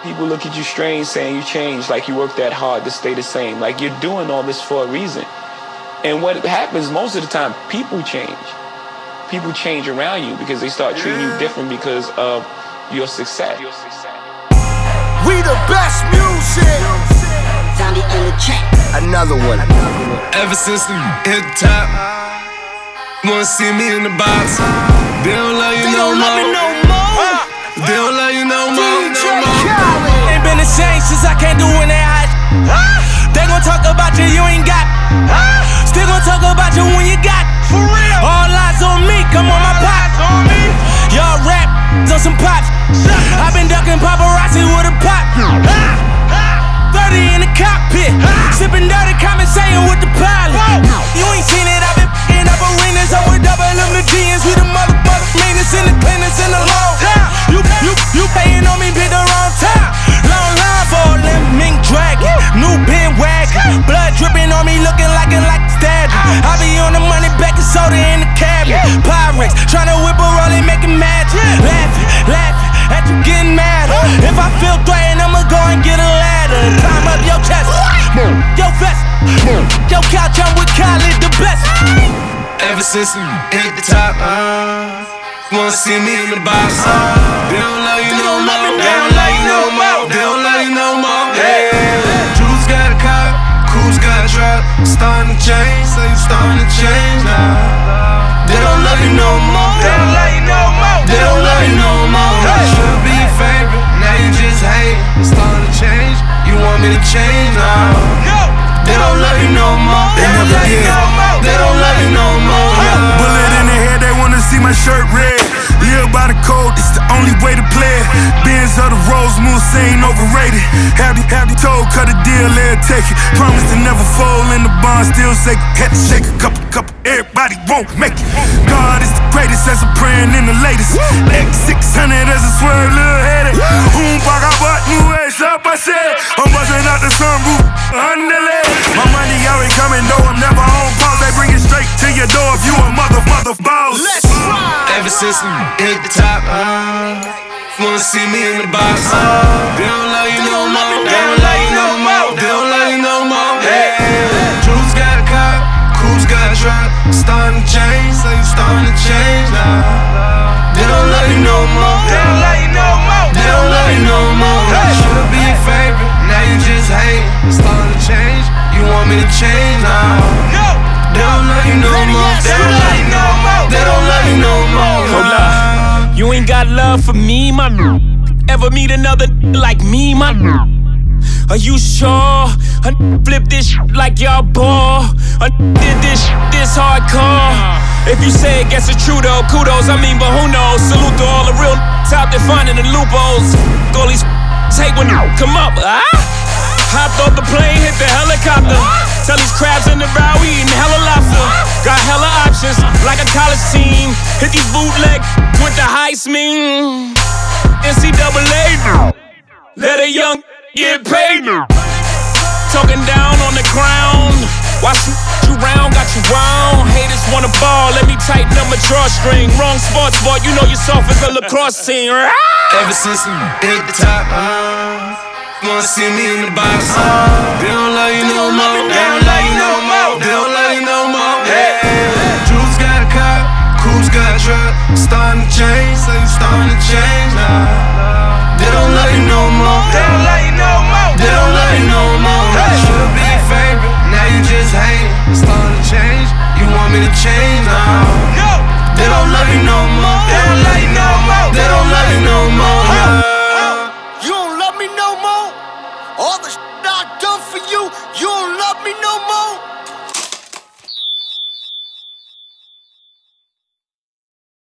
People look at you strange saying you changed, like you worked that hard to stay the same. Like you're doing all this for a reason. And what happens most of the time, people change. People change around you because they start treating you different because of your success. We the best music. Zombie on the track. Another one. Ever since we hit the top, wanna see me in the box. They don't love you no more. They don't love you no more. Ain't been the same since I can't do when they hot. They gon' talk about you, you ain't got. Still gon' talk about you when you got. For real. All eyes on me, come on my pop. Y'all rap on some pops. I been ducking paparazzi with a pop. 30 in the cockpit, sipping dirty, conversating with the pilot. You ain't seen it, I been f***ing up arenas. I'm with double M the G's, we the mother meanest in the cleanest in the law. You paying on me, pick the wrong time. Long line for a mink dragon, new bin wagon, blood dripping on me, looking like stabbing. I be on the money, baking soda in the cabinet. Pyrex, tryna whip a roll and make it magic. Laughing at you getting mad. If I feel threatened, I'ma go and get a ladder. Climb up your chest, your vest, your couch, I'm with Khaled, the best. Ever since we hit the top, wanna see me in the box. They don't love you no more. They don't love you no more. They don't love you no more. Jules got a car, Cool's got a truck. Starting to change, so you starting to change now. They don't love you no more. They don't love you no more. They don't love you no more. Should be your favorite, now you just hate. It's starting to change. You want me to change now? They don't love you no more. They don't love you no more. They don't love you no more. Bullet in the head, they wanna see my shirt red. Live by the code, it's the only way to play it. Benz of the Rose Moon, ain't overrated. Have you told, cut a deal, let it take it. Promise to never fold in the bond, still shake. Had to shake a couple, everybody won't make it. God is the greatest as I'm praying in the latest. X600 as a swerve, little headed. Back up, but new ass up, I said. I'm busting out the sunroof, underlay. My money always coming, though I'm never on pause. They bring it straight to your door if you a mother boss. Let's ride. Ever since we hit the top, wanna see me in the box. They don't love you no more. They don't love you no more. They don't love you no more. Jules got a car, Cool's got a truck. Starting to change, so you starting to change now. They don't love you no more. They don't love you no more. They don't love you no more. Should be your favorite, now you just hate. It's starting to change. You want me to change now? They don't love you no more. They don't love you no more. They don't love you no more. Hold up, you ain't got love for me, my. Ever meet another like me, my? Are you sure? I flip this like y'all ball. I did this hardcore. If you say it, guess it's true though. Kudos, I mean, but who knows? Salute to all the real out there finding the loopholes. All these take when come up. Hopped off the plane, hit the helicopter. Tell these crabs in the bow, we eating hella lobster. Got hella options, like a college team. Hit these bootleg with the heist mean. NCAA, let a young get paid. Talking down on the ground. Watch you round, got you wound. Haters wanna ball, let me tighten up my drawstring. Wrong sports boy, you know you're soft as a lacrosse team. Ever since we hit the top, wanna see me in the box. They don't love you no more. They don't love you no more. They don't love you no more. Jules got a car, Cool's got a truck. Starting to change, so you starting to change now.